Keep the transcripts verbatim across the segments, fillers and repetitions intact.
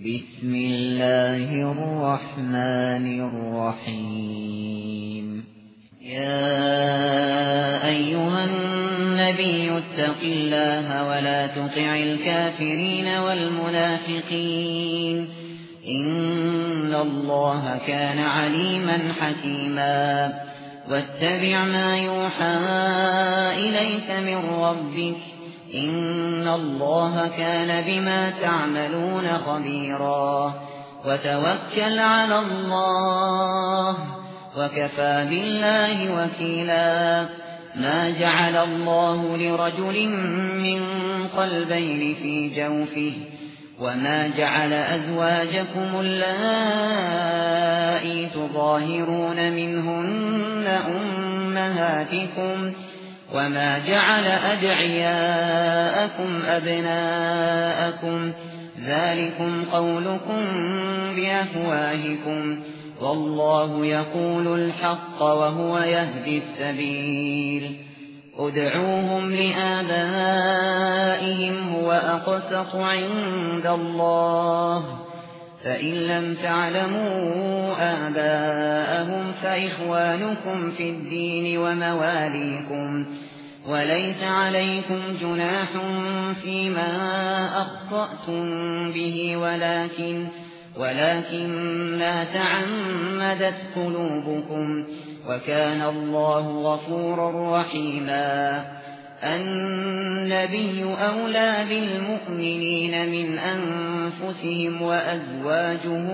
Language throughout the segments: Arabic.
بسم الله الرحمن الرحيم يا أيها النبي اتق الله ولا تطع الكافرين والمنافقين إن الله كان عليما حكيما واتبع ما يوحى إليك من ربك إن الله كان بما تعملون خبيرا وتوكل على الله وكفى بالله وكيلا ما جعل الله لرجل من قلبين في جوفه وما جعل أزواجكم اللائي تظاهرون منهن أمهاتكم وما جعل أدعياءكم أبناءكم ذلكم قولكم بأفواهكم والله يقول الحق وهو يهدي السبيل ادعوهم لآبائهم هو أقسط عند الله فإن لم تعلموا آباءهم فإخوانكم في الدين ومواليكم وليس عليكم جناح فيما أخطأتم به ولكن ولكن ما تعمدت قلوبكم وكان الله غفورا رحيما النبي أولى بالمؤمنين من أنفسهم وأزواجه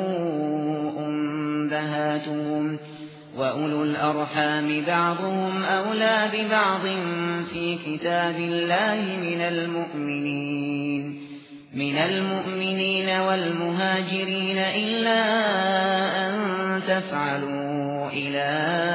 أمهاتهم وأولو الأرحام بعضهم أولى ببعض في كتاب الله من المؤمنين من المؤمنين والمهاجرين إلا أن تفعلوا إلى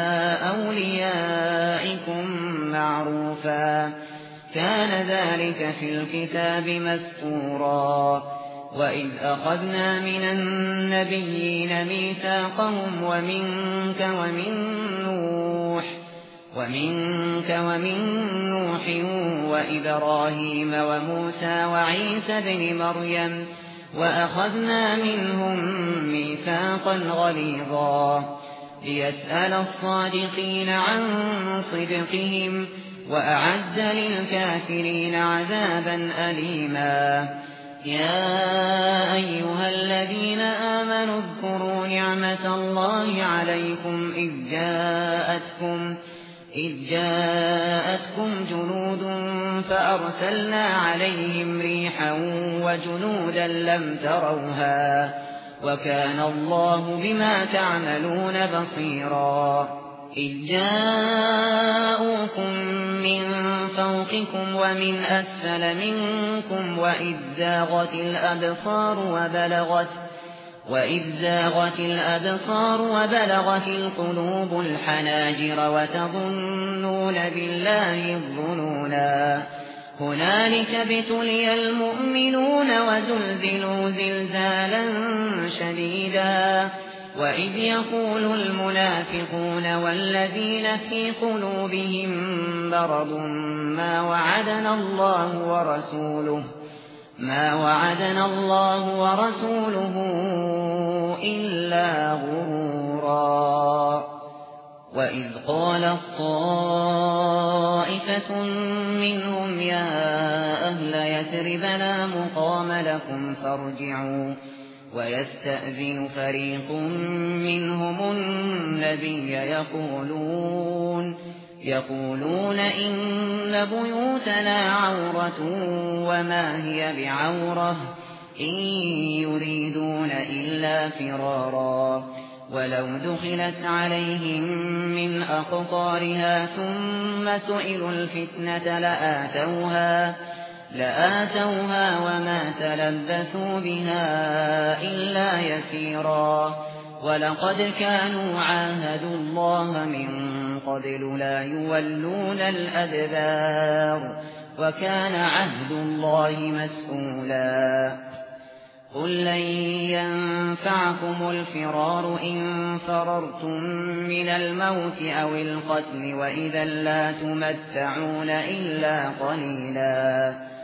أوليائكم معروفا كان ذلك في الكتاب مسطورا وإذ أخذنا من النبيين ميثاقهم ومنك ومن نوح ومنك ومن نوح وإبراهيم وموسى وعيسى بن مريم وأخذنا منهم ميثاقا غليظا ليسأل الصادقين عن صدقهم وأعد للكافرين عذابا أليما يا أيها الذين آمنوا اذكروا نعمة الله عليكم إذ جاءتكم إذ جاءتكم جنود فأرسلنا عليهم ريحا وجنودا لم تروها وكان الله بما تعملون بصيرا إذ جاءوكم من فوقكم ومن أسفل منكم وإذ زاغت الأبصار وبلغت وإذ زاغت الأبصار وبلغت القلوب الحناجر وتظنون بالله الظنونا هنالك ابتلي المؤمنون وزلزلوا زلزالا شديدا وإذ يقول المنافقون والذين في قلوبهم مرض ما وعدنا الله ورسوله ما وعدنا الله ورسوله إلا غرورا وإذ قالت طائفة منهم يا أهل يثرب لا مقام لكم فارجعوا ويستأذن فريق منهم النبي يقولون يقولون إن بيوتنا عورة وما هي بعورة إن يريدون إلا فرارا ولو دخلت عليهم من أقطارها ثم سئلوا الفتنة لآتوها لآتوها وما تلبثوا بها إلا يسيرا ولقد كانوا عاهدوا الله من قبل لا يولون الأدبار وكان عهد الله مسؤولا قل لن ينفعكم الفرار إن فررتم من الموت أو القتل وإذا لا تمتعون إلا قليلا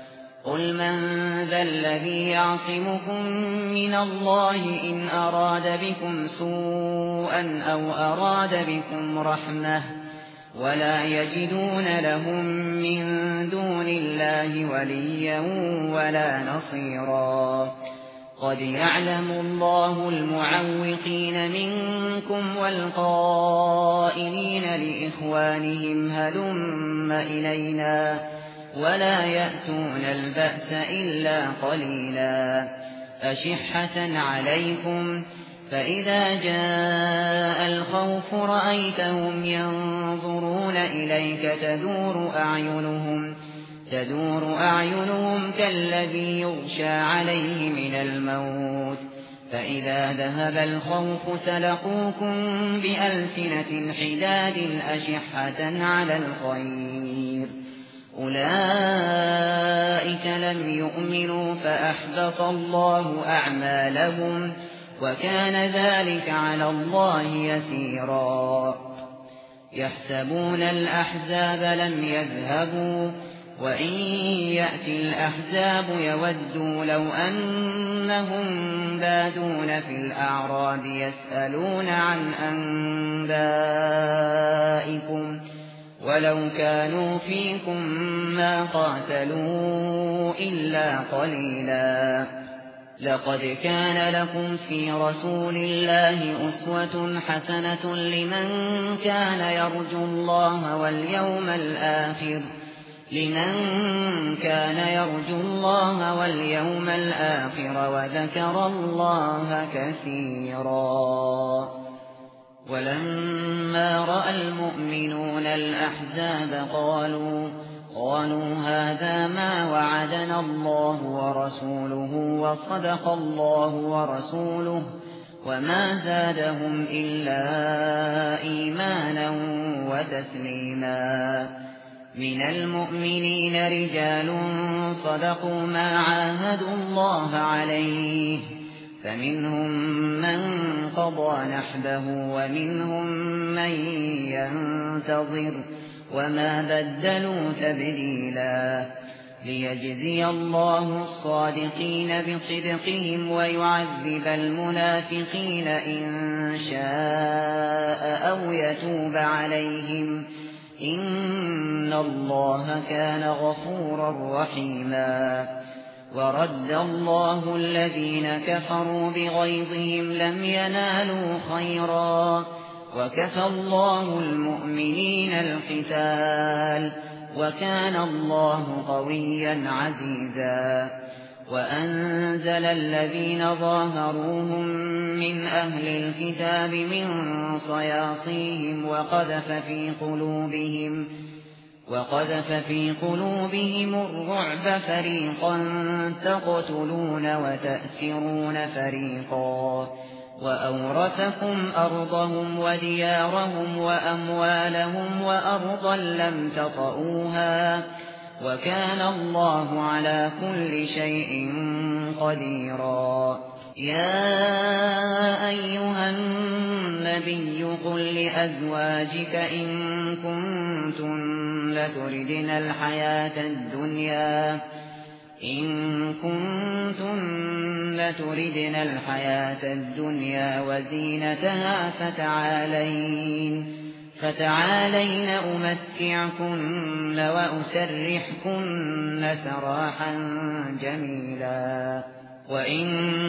قل من ذا الذي يعصمكم من الله إن أراد بكم سوءا أو أراد بكم رحمة ولا يجدون لهم من دون الله وليا ولا نصيرا قد يعلم الله المعوقين منكم والقائلين لإخوانهم هلم إلينا ولا يأتون البأس إلا قليلا أشحة عليكم فإذا جاء الخوف رأيتهم ينظرون إليك تدور أعينهم تدور أعينهم كالذي يغشى عليه من الموت فإذا ذهب الخوف سلقوكم بألسنة حداد أشحة على الخير أولئك لم يؤمنوا فأحبط الله أعمالهم وكان ذلك على الله يسيرا يحسبون الأحزاب لم يذهبوا وإن يأتي الأحزاب يودوا لو أنهم بادون في الأعراب يسألون عن أنبائكم ولو كانوا فيكم ما قاتلوا إلا قليلا لقد كان لكم في رسول الله أسوة حسنة لمن كان يرجو الله واليوم الآخر لمن كان يرجو الله واليوم الآخر وذكر الله كثيرا ولما رأى المؤمنون الأحزاب قالوا قالوا هذا ما وعدنا الله ورسوله وصدق الله ورسوله وما زادهم إلا إيمانا وتسليما من المؤمنين رجال صدقوا ما عاهدوا الله عليه فمنهم من قضى نحبه ومنهم من ينتظر وما بدلوا تبديلا ليجزي الله الصادقين بصدقهم ويعذب المنافقين إن شاء أو يتوب عليهم إن الله كان غفورا رحيما ورد الله الذين كفروا بغيظهم لم ينالوا خيرا وكفى الله المؤمنين القتال وكان الله قويا عزيزا وأنزل الذين ظاهروهم من أهل الكتاب من صياصيهم وقذف في قلوبهم وقذف في قلوبهم الرعب فريقا تقتلون وتأسرون فريقا وأورثكم أرضهم وديارهم وأموالهم وأرضا لم تطئوها وكان الله على كل شيء قديرا يا أيها النبي قل لأزواجك إن كنتن تردن الحياة الدنيا إن كنتن تردن الحياة الدنيا وزينتها فتعالين فتعالين أمتعكن وأسرحكن سراحا جميلا وإن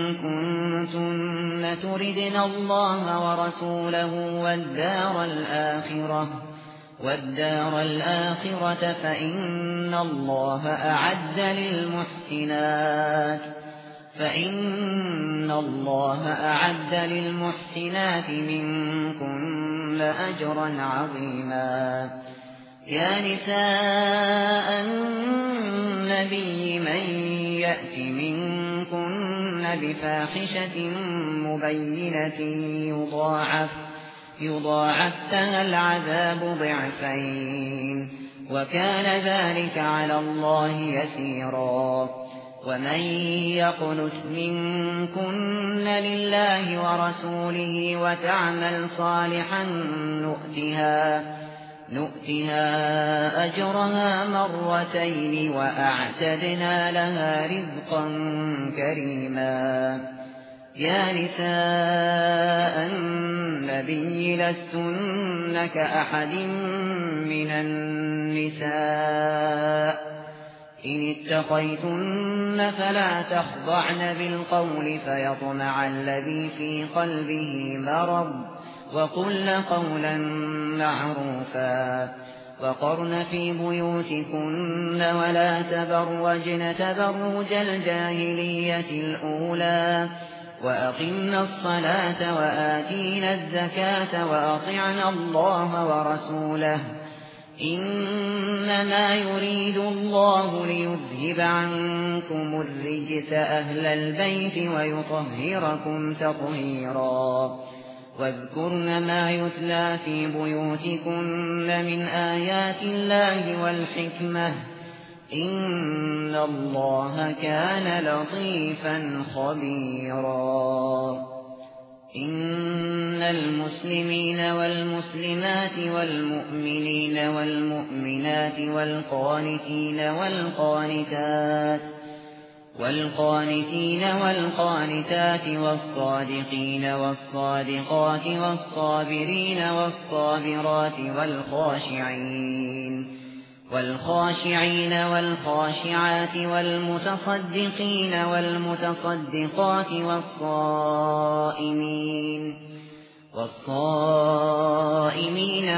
كنتن تردن الله ورسوله والدار الآخرة والدار الآخرة فإن الله أعد للمحسنات فإن الله أعد للمحسنات منكن أجرا عظيما يا نساء النبي من يأت منكن بفاحشة مبينة يضاعف يضاعف لها العذاب ضعفين وكان ذلك على الله يسيرا ومن يقنت منكن لله ورسوله وتعمل صالحا نؤتها نؤتها أجرها مرتين وأعتدنا لها رزقا كريما. يا نساء النبي لستن كأحد من النساء إن اتقيتن فلا تخضعن بالقول فيطمع الذي في قلبه مرض وقلن قولا معروفا. وقرن في بيوتكن ولا تبرجن تبرج الجاهلية الأولى وأقمنا الصلاة وآتينا الزكاة وأطعنا الله ورسوله إنما يريد الله ليذهب عنكم الرجس أهل البيت ويطهركم تطهيرا. واذكرن ما يتلى في بيوتكن من آيات الله والحكمة إن الله كان لطيفا خبيرا. إن المسلمين والمسلمات والمؤمنين والمؤمنات والقانتين والقانتات والقانتين والقانتات والصادقين والصادقات والصابرين والصابرات والخاشعين والخاشعين والخاشعات والمتصدقين والمتصدقات والصائمين والصائمين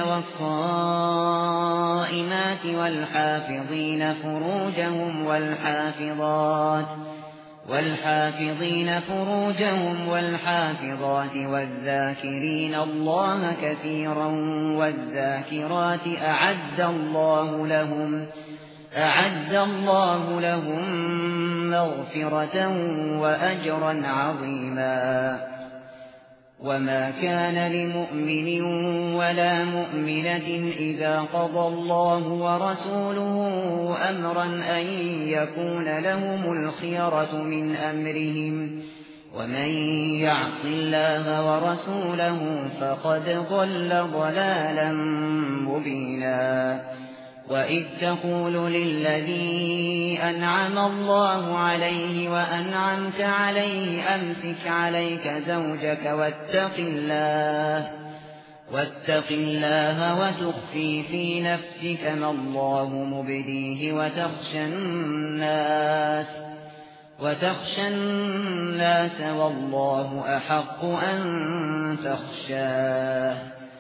والصائمات والحافظين فروجهم والحافظات والحافظين فروجهم والحافظات والذاكرين الله كثيرا والذاكرات أعد الله لهم أعد الله لهم مغفرة وأجرا عظيما. وما كان لمؤمن ولا مؤمنة إذا قضى الله ورسوله أمرا أن يكون لهم الخيرة من أمرهم ومن يعص الله ورسوله فقد ضل ضلالا مبينا. وإذ تقول للذي أنعم الله عليه وأنعمت عليه أمسك عليك زوجك واتق الله واتق الله وتخفي في نفسك ما الله مبديه وتخشى الناس وتخشى الناس والله أحق أن تخشاه.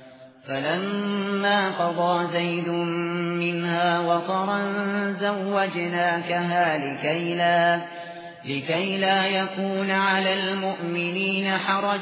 فلما قضى زيد منها وطرا زوجناكها لكي لا, لكي لا يكون على المؤمنين حرج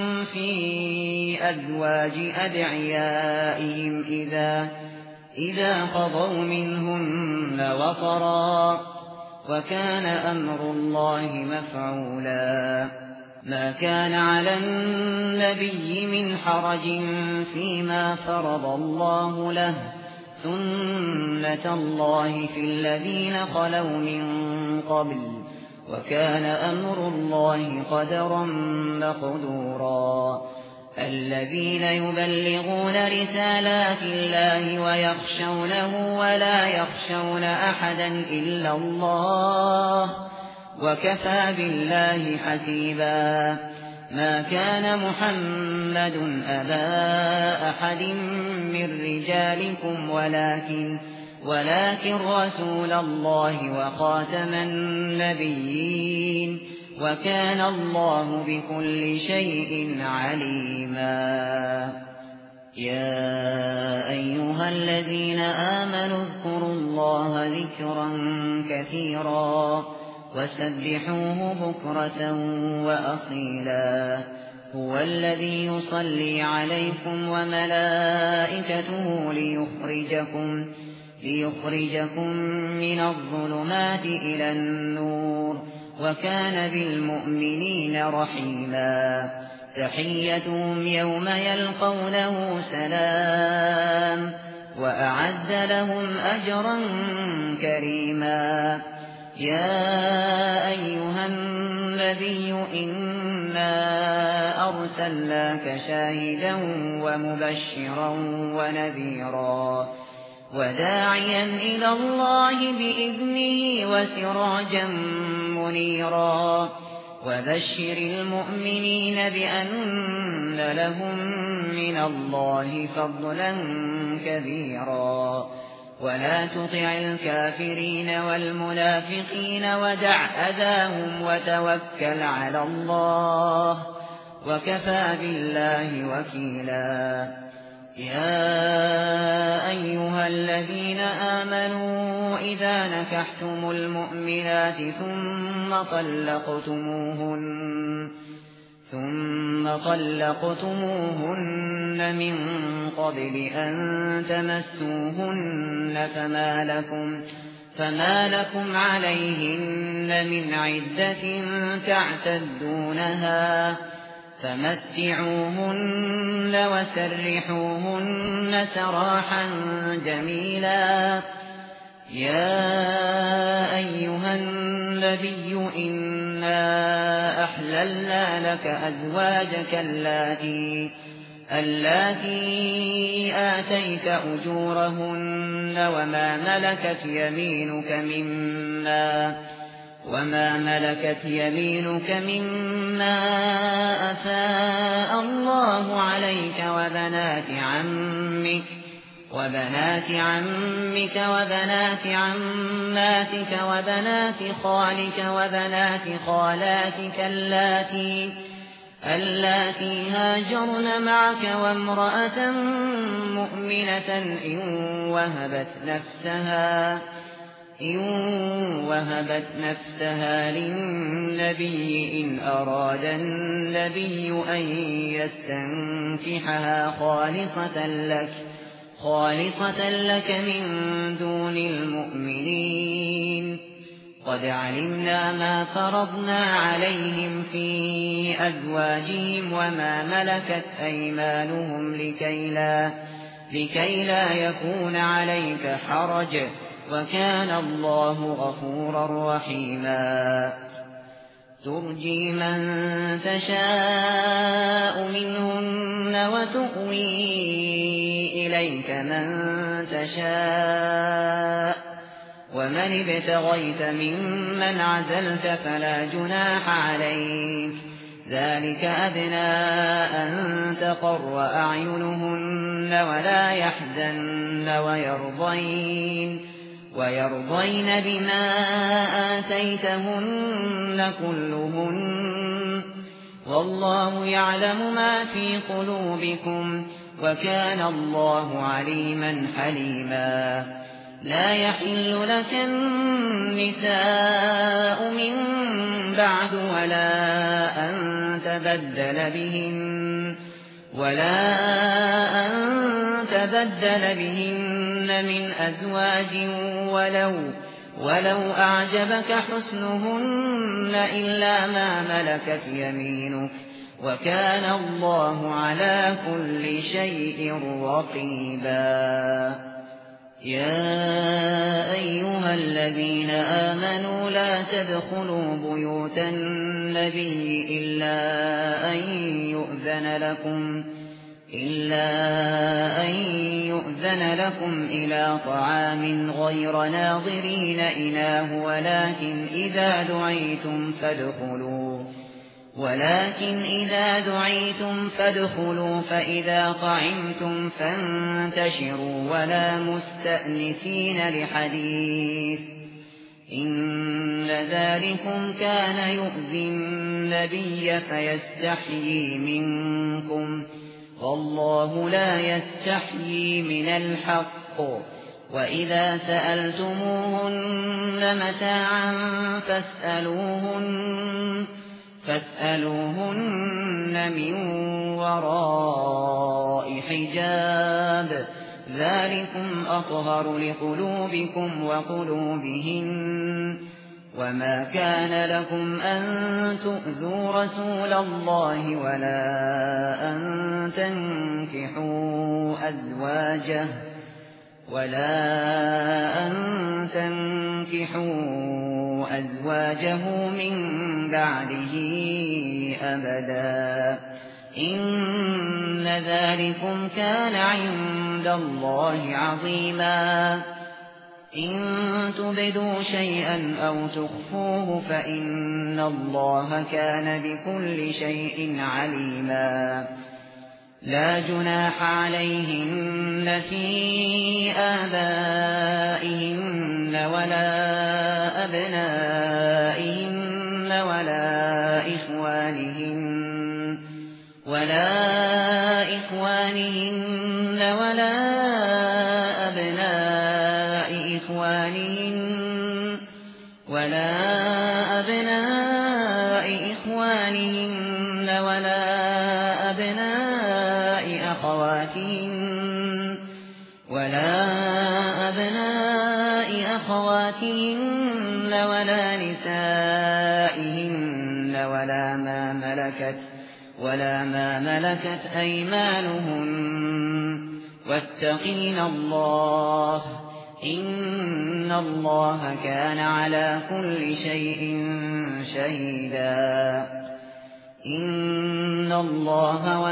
في أزواج أدعيائهم إذا, إذا قضوا منهن وطرا وكان أمر الله مفعولا. ما كان على النبي من حرج فيما فرض الله له سنة الله في الذين خلوا من قبل وكان أمر الله قدرا مقدورا. الذين يبلغون رسالات الله ويخشونه ولا يخشون أحدا إلا الله وكفى بالله حسيبا. ما كان محمد أبا أحد من رجالكم ولكن ولكن رسول الله وخاتم النبيين وكان الله بكل شيء عليما. يا أيها الذين آمنوا اذكروا الله ذكرا كثيرا وسبحوه بكرة وأصيلا. هو الذي يصلي عليكم وملائكته ليخرجكم, ليخرجكم من الظلمات إلى النور وكان بالمؤمنين رحيما. تحيتهم يوم يلقونه سلام وأعد لهم أجرا كريما. يا أيها النبي إنا أرسلناك أرسلناك شاهدا ومبشرا ونذيرا وداعيا إلى الله بإذنه وسراجا منيرا وبشر المؤمنين بأن لهم من الله فضلا كبيرا ولا تطع الكافرين والمنافقين ودع أذاهم وتوكل على الله وكفى بالله وكيلا يا أيها الذين آمنوا إذا نكحتم المؤمنات ثم طلقتموهن ثم طلقتموهن من قبل أن تمسوهن فما لكم فما لكم عليهن من عدة تعتدونها فمتعوهن وسرحوهن سراحا جميلا يا أيها النبي إنا أحللنا لك أزواجك اللاتي اللاتي آتيت أجورهن وما ملكت يمينك مما وما ملكت يمينك مما أفاء الله عليك وبنات عمك وبنات عمك وبنات عماتك وبنات خالك وبنات خالاتك اللاتي اللاتي هاجرن معك وامرأة مؤمنة إن وهبت نفسها إن وهبت نفسها للنبي إن أراد النبي أن يستنكحها خالصة لك خالصة لك من دون المؤمنين قد علمنا ما فرضنا عليهم في أزواجهم وما ملكت أيمانهم لكي لا, لكي لا يكون عليك حرج وكان الله غفورا رحيما ترجي من تشاء منهن وتؤوي إليك من تشاء ومن ابتغيت ممن عزلت فلا جناح عليك ذلك أدنى أن تقر أعينهن ولا يحزن ويرضين ويرضين بما آتيتهن كلهن والله يعلم ما في قلوبكم وكان الله عليما حليما لا يحل لك النساء من بعد ولا أن تبدل بهن ولا أن تبدل بهن من أزواج ولو ولو أعجبك حسنهن إلا ما ملكت يمينك وكان الله على كل شيء رقيبا يا أيها الذين آمنوا لا تدخلوا بيوت النبي إلا أن يؤذن لكم إلا أن يؤذن لكم إلى طعام غير ناظرين إناه ولكن إذا دعيتم فادخلوا ولكن إذا دعيتم فادخلوا فإذا طعمتم فانتشروا ولا مستأنسين لحديث إن ذلكم كان يؤذي النبي فيستحيي منكم والله لا يستحيي من الحق وإذا سألتموهن متاعا فاسألوهن فاسألوهن من وراء حجاب ذلكم أطهر لقلوبكم وقلوبهن وما كان لكم أن تؤذوا رسول الله ولا أن تنكحوا أزواجه ولا أن تنكحوا أزواجه من بعده أبدا إن ذلكم كان عند الله عظيما إن تبدوا شيئا أو تخفوه فإن الله كان بكل شيء عليما لا جناح عليهن في آبائهن ولا أبنائهن ولا إخوانهن ولا إخوانهن ولا أبناء إخوانهن ولا أبناء إخوانهن ولا أبناء أخواتهن ولا أبناء أخواتهن ولا نسائهن ولا ما ملكت ولا ما ملكت أيمانهن واتقين الله إن الله كان على كل شيء شهيدا إن الله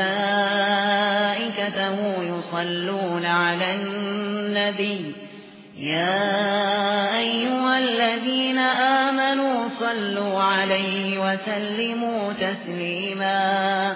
وملائكته يصلون على النبي يا أيها الذين آمنوا صلوا عليه وسلموا تسليما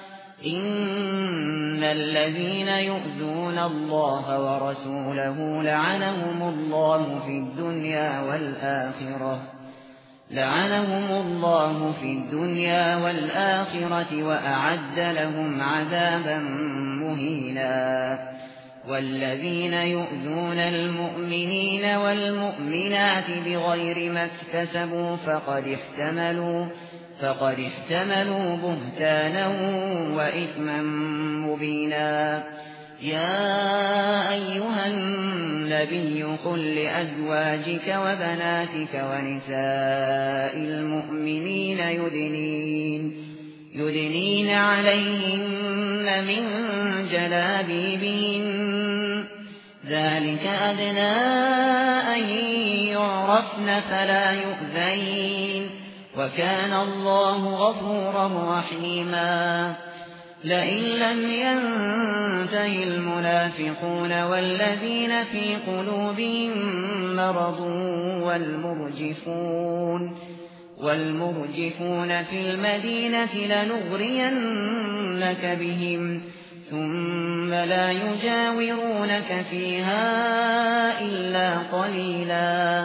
إن الذين يؤذون الله ورسوله لعنهم الله في الدنيا والآخرة لعنهم الله في الدنيا والآخرة وأعد لهم عذابا مهينا والذين يؤذون المؤمنين والمؤمنات بغير ما اكتسبوا فقد احتملوا فقد احتملوا بهتانا وإثما مبينا يا أيها النبي قل لأزواجك وبناتك ونساء المؤمنين يدنين يدنين عليهن من جلابيبهن ذلك أدنى أن يعرفن فلا يؤذين وكان الله غفورا رحيما لئن لم ينته المنافقون والذين في قلوبهم مرض والمرجفون والمرجفون في المدينة لنغرينك بهم ثم لا يجاورونك فيها إلا قليلا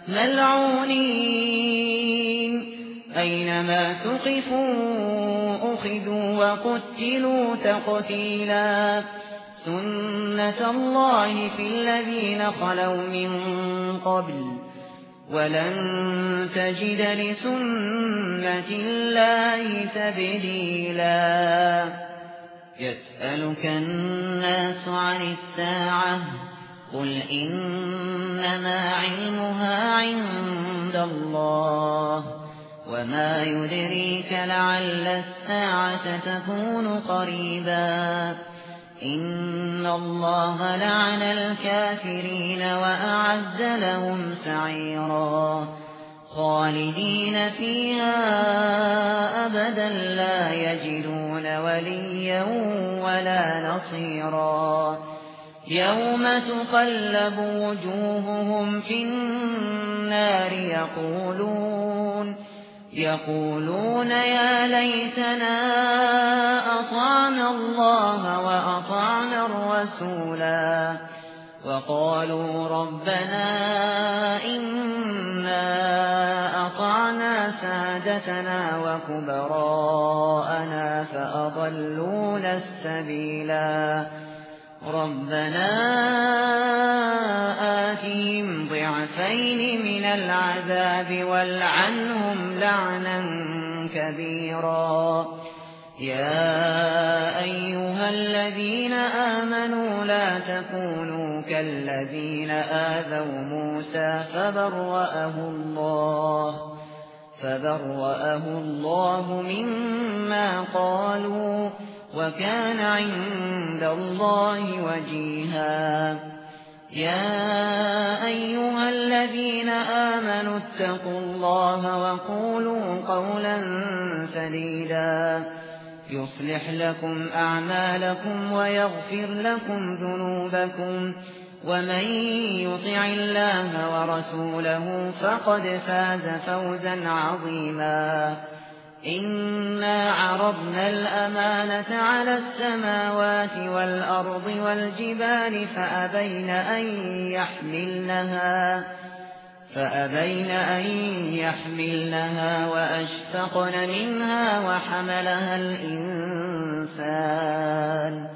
ملعونين أينما ثقفوا أخذوا وقتلوا تقتيلا سنة الله في الذين خلوا من قبل ولن تجد لسنة الله تبديلا يسألك الناس عن الساعة قل إنما علمها عند الله وما يدريك لعل الساعة تكون قريبا إن الله لعن الكافرين وأعد لهم سعيرا خالدين فيها أبدا لا يجدون وليا ولا نصيرا يوم تقلب وجوههم في النار يقولون يقولون يا ليتنا أطعنا الله وأطعنا الرسولا وقالوا ربنا إنا أطعنا سادتنا وكبراءنا فأضلونا السبيلا ربنا آتهم ضعفين من العذاب والعنهم لعنا كبيرا يا أيها الذين آمنوا لا تكونوا كالذين آذوا موسى فبرأه الله فبرأه الله مما قالوا وكان عند الله وجيها يا أيها الذين آمنوا اتقوا الله وقولوا قولا سديدا يصلح لكم أعمالكم ويغفر لكم ذنوبكم ومن يطع الله ورسوله فقد فاز فوزا عظيما إنا عرضنا الأمانة على السماوات والأرض والجبال فأبين أن يحملنها فأبين أن يحملنها وأشفقن منها وحملها الإنسان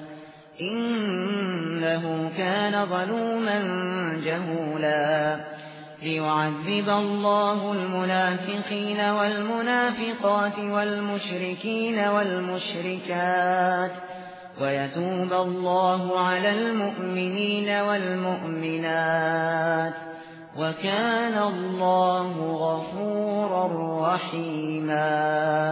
إنه كان ظلوما جهولا ليعذب الله المنافقين والمنافقات والمشركين والمشركات ويتوب الله على المؤمنين والمؤمنات وكان الله غفورا رحيما.